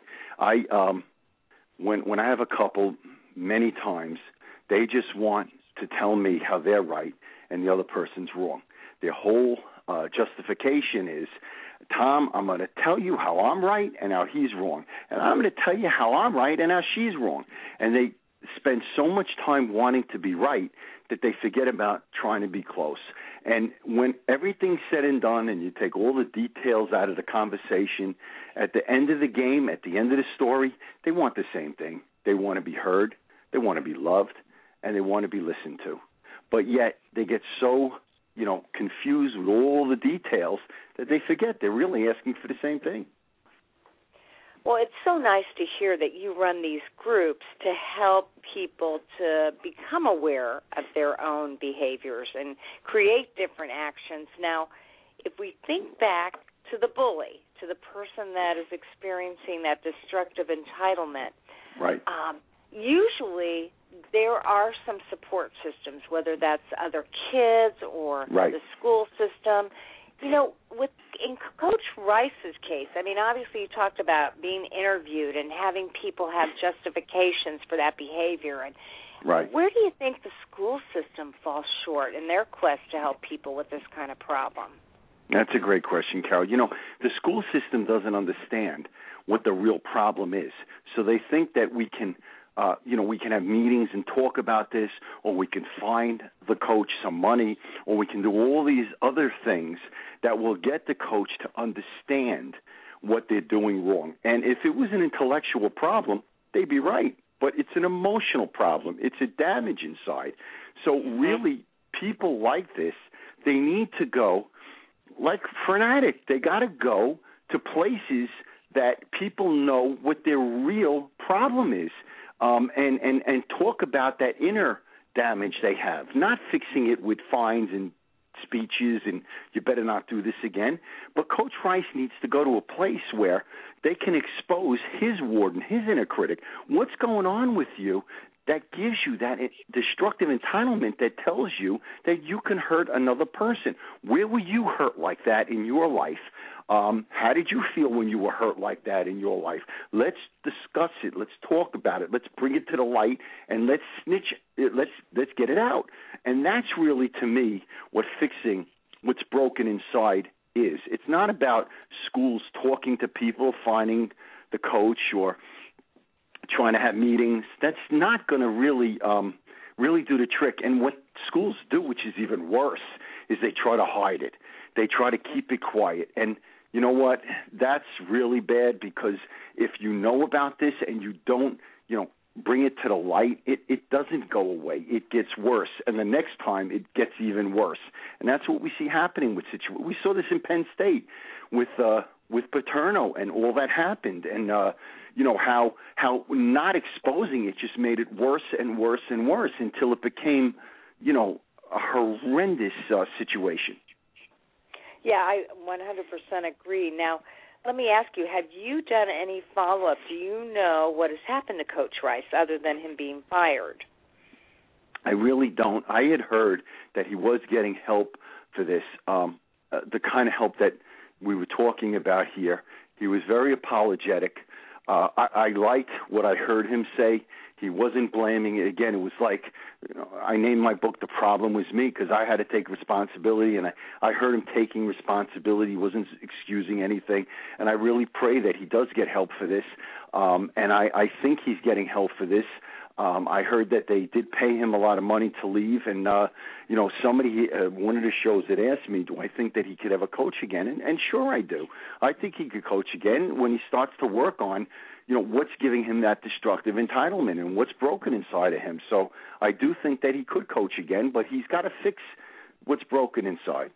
When I have a couple, many times they just want to tell me how they're right and the other person's wrong. Their whole justification is, Tom, I'm going to tell you how I'm right and how he's wrong. And I'm going to tell you how I'm right and how she's wrong. And they spend so much time wanting to be right that they forget about trying to be close. And when everything's said and done and you take all the details out of the conversation, at the end of the game, at the end of the story, they want the same thing. They want to be heard, they want to be loved, and they want to be listened to. But yet they get so, confused with all the details that they forget they're really asking for the same thing. Well, it's so nice to hear that you run these groups to help people to become aware of their own behaviors and create different actions. Now, if we think back to the bully, to the person that is experiencing that destructive entitlement, right? Usually there are some support systems, whether that's other kids or right. the school system. In Coach Rice's case, obviously you talked about being interviewed and having people have justifications for that behavior. And right. Where do you think the school system falls short in their quest to help people with this kind of problem? That's a great question, Carol. The school system doesn't understand what the real problem is. So they think that we can have meetings and talk about this, or we can find the coach some money, or we can do all these other things that will get the coach to understand what they're doing wrong. And if it was an intellectual problem, they'd be right. But it's an emotional problem. It's a damage inside. So really, people like this, they need to go, like for an addict, they got to go to places that people know what their real problem is. And talk about that inner damage they have, not fixing it with fines and speeches and you better not do this again. But Coach Rice needs to go to a place where, they can expose his warden, his inner critic. What's going on with you that gives you that destructive entitlement that tells you that you can hurt another person? Where were you hurt like that in your life? How did you feel when you were hurt like that in your life? Let's discuss it. Let's talk about it. Let's bring it to the light, and let's snitch it. Let's get it out. And that's really, to me, what fixing what's broken inside is. It's not about schools talking to people, finding the coach, or trying to have meetings. That's not going to really do the trick. And what schools do, which is even worse, is they try to hide it. They try to keep it quiet. And you know what? That's really bad, because if you know about this and you don't, bring it to the light, it doesn't go away. It gets worse. And the next time it gets even worse. And that's what we see happening with situations. We saw this in Penn State with Paterno, and all that happened. And, how not exposing it just made it worse and worse and worse until it became, a horrendous situation. Yeah, I 100% agree. Now, let me ask you, have you done any follow-up? Do you know what has happened to Coach Rice other than him being fired? I really don't. I had heard that he was getting help for this, the kind of help that we were talking about here. He was very apologetic. I liked what I heard him say. He wasn't blaming it. Again, it was like, I named my book "The Problem Was Me" because I had to take responsibility, and I heard him taking responsibility. He wasn't excusing anything, and I really pray that he does get help for this, and I think he's getting help for this. I heard that they did pay him a lot of money to leave, and somebody, one of the shows that asked me, do I think that he could ever coach again? And sure I do. I think he could coach again when he starts to work on, what's giving him that destructive entitlement and what's broken inside of him. So I do think that he could coach again, but he's got to fix what's broken inside.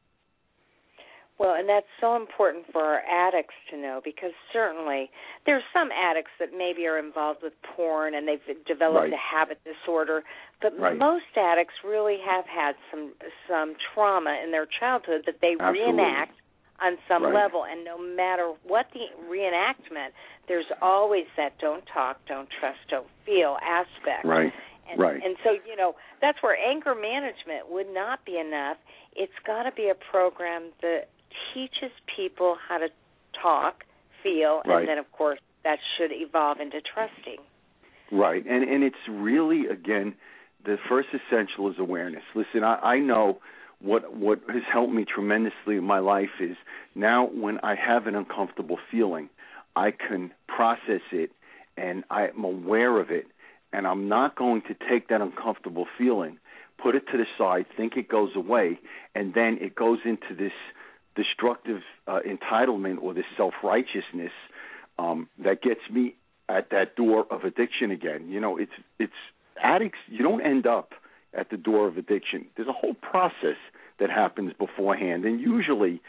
Well, and that's so important for our addicts to know, because certainly there's some addicts that maybe are involved with porn and they've developed a habit disorder, but most addicts really have had some trauma in their childhood that they reenact on some level. And no matter what the reenactment, there's always that don't talk, don't trust, don't feel aspect. And so, that's where anger management would not be enough. It's got to be a program that teaches people how to talk, feel, and then, of course, that should evolve into trusting. Right. And it's really, again, the first essential is awareness. Listen, I know what has helped me tremendously in my life is now when I have an uncomfortable feeling, I can process it, and I'm aware of it, and I'm not going to take that uncomfortable feeling, put it to the side, think it goes away, and then it goes into this destructive entitlement or this self-righteousness that gets me at that door of addiction again. It's addicts. You don't end up at the door of addiction. There's a whole process that happens beforehand, and usually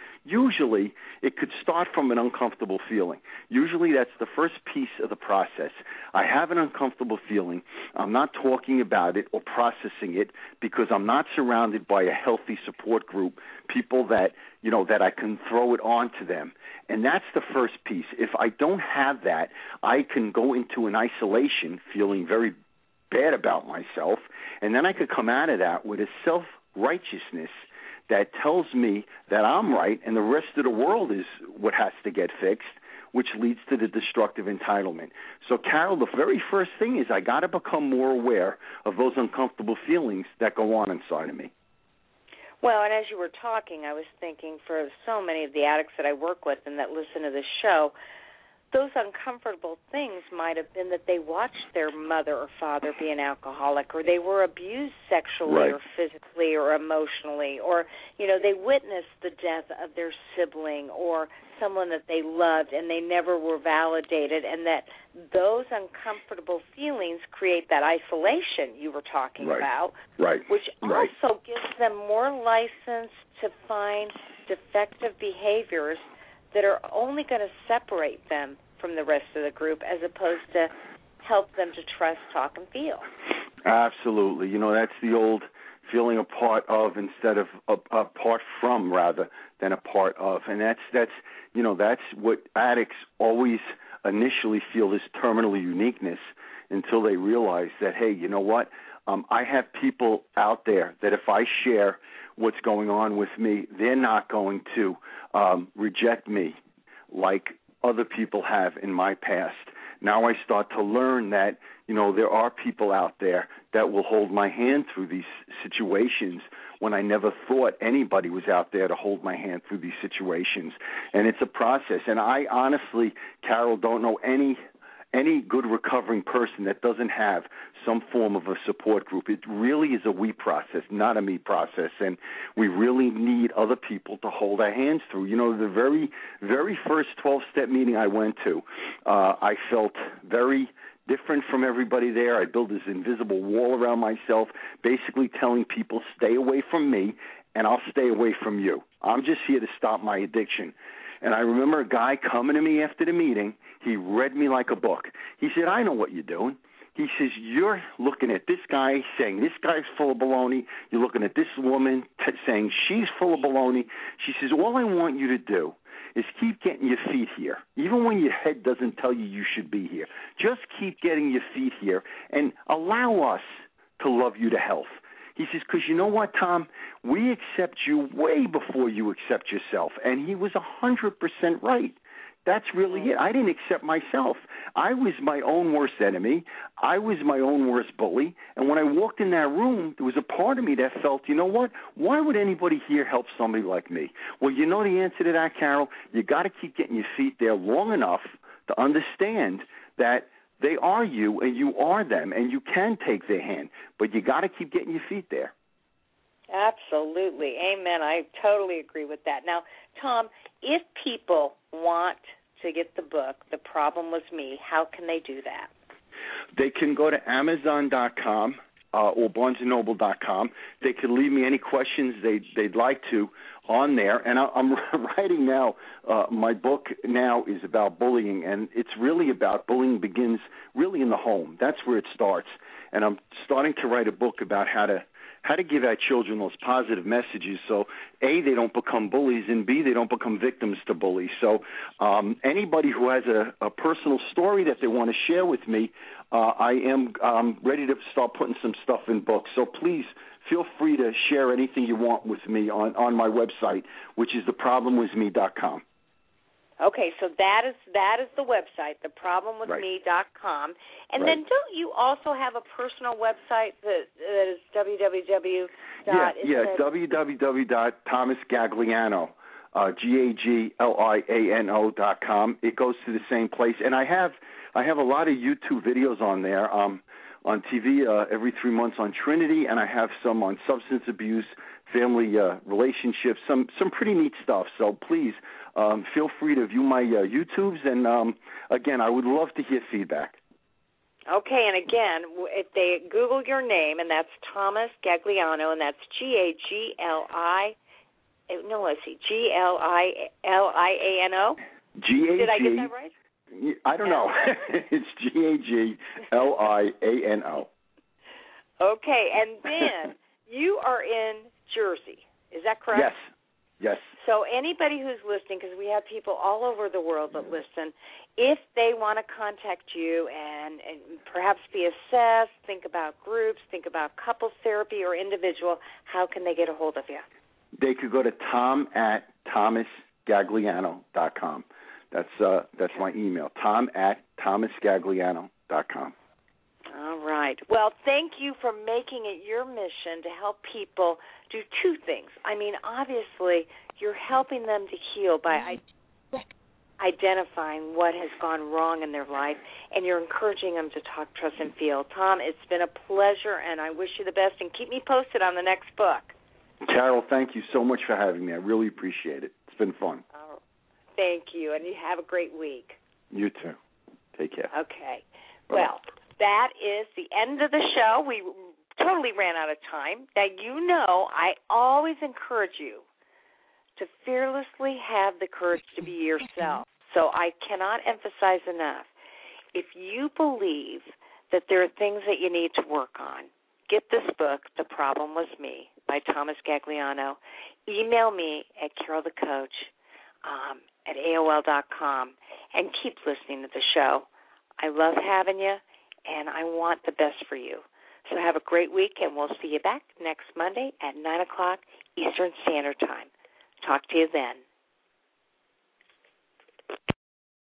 it could start from an uncomfortable feeling. Usually that's the first piece of the process. I have an uncomfortable feeling. I'm not talking about it or processing it because I'm not surrounded by a healthy support group, people that that I can throw it on to them. And that's the first piece. If I don't have that, I can go into an isolation feeling very bad about myself, and then I could come out of that with a self-righteousness that tells me that I'm right and the rest of the world is what has to get fixed, which leads to the destructive entitlement. So, Carol, the very first thing is I got to become more aware of those uncomfortable feelings that go on inside of me. Well, and as you were talking, I was thinking for so many of the addicts that I work with and that listen to this show, those uncomfortable things might have been that they watched their mother or father be an alcoholic, or they were abused sexually or physically or emotionally, or, they witnessed the death of their sibling or someone that they loved and they never were validated, and that those uncomfortable feelings create that isolation you were talking about, which also gives them more license to find defective behaviors that are only going to separate them from the rest of the group as opposed to help them to trust, talk, and feel. Absolutely. That's the old feeling a part of instead of apart from rather than a part of. And that's what addicts always initially feel this terminal uniqueness until they realize that, hey, you know what? I have people out there that if I share what's going on with me, they're not going to reject me like other people have in my past. Now I start to learn that, there are people out there that will hold my hand through these situations when I never thought anybody was out there to hold my hand through these situations. And it's a process. And I honestly, Carol, don't know any good recovering person that doesn't have some form of a support group. It really is a we process, not a me process, and we really need other people to hold our hands through. The very, very first 12-step meeting I went to, I felt very different from everybody there. I built this invisible wall around myself, basically telling people, stay away from me, and I'll stay away from you. I'm just here to stop my addiction. And I remember a guy coming to me after the meeting. He read me like a book. He said, I know what you're doing. He says, you're looking at this guy saying this guy's full of baloney. You're looking at this woman saying she's full of baloney. She says, all I want you to do is keep getting your feet here. Even when your head doesn't tell you should be here. Just keep getting your feet here and allow us to love you to health. He says, because you know what, Tom? We accept you way before you accept yourself. And he was 100% right. That's really it. I didn't accept myself. I was my own worst enemy. I was my own worst bully. And when I walked in that room, there was a part of me that felt, you know what? Why would anybody here help somebody like me? Well, you know the answer to that, Carol? You got to keep getting your feet there long enough to understand that they are you and you are them, and you can take their hand. But you got to keep getting your feet there. Absolutely. Amen. I totally agree with that. Now, Tom, if people want to get the book, The Problem Was Me, how can they do that? They can go to Amazon.com or BarnesandNoble.com. They can leave me any questions they'd like to on there. And I'm writing now, my book now is about bullying, and it's really about bullying begins really in the home. That's where it starts. And I'm starting to write a book about how to give our children those positive messages so, A, they don't become bullies, and B, they don't become victims to bullies. So anybody who has a personal story that they want to share with me, I am ready to start putting some stuff in books. So please feel free to share anything you want with me on my website, which is theproblemwasme.com. Okay, so that is the website, theproblemwasme.com. And then don't you also have a personal website that is www. www.thomasgagliano, GAGLIANO.com. It goes to the same place. And I have a lot of YouTube videos on there, on TV every 3 months on Trinity, and I have some on substance abuse, family relationships, some pretty neat stuff. So please feel free to view my YouTubes. And, again, I would love to hear feedback. Okay, and again, if they Google your name, and that's Thomas Gagliano, and that's G-A-G-L-I-A-N-O? G-A-G. Did I get that right? I don't know. It's G-A-G-L-I-A-N-O. Okay, and then you are in Jersey. Is that correct? Yes. So anybody who's listening, because we have people all over the world that listen, if they want to contact you and perhaps be assessed, think about groups, think about couples therapy or individual, how can they get a hold of you? They could go to tom@thomasgagliano.com. That's my email, tom@thomasgagliano.com. All right. Well, thank you for making it your mission to help people do two things. I mean, obviously, you're helping them to heal by identifying what has gone wrong in their life, and you're encouraging them to talk, trust, and feel. Tom, it's been a pleasure, and I wish you the best, and keep me posted on the next book. Carol, thank you so much for having me. I really appreciate it. It's been fun. Thank you, and you have a great week. You too. Take care. Okay. Bye. Well, that is the end of the show. We totally ran out of time. Now, you know I always encourage you to fearlessly have the courage to be yourself. So I cannot emphasize enough. If you believe that there are things that you need to work on, get this book, The Problem Was Me, by Thomas Gagliano. Email me at carolthecoach at AOL.com, and keep listening to the show. I love having you, and I want the best for you. So have a great week, and we'll see you back next Monday at 9 o'clock Eastern Standard Time. Talk to you then.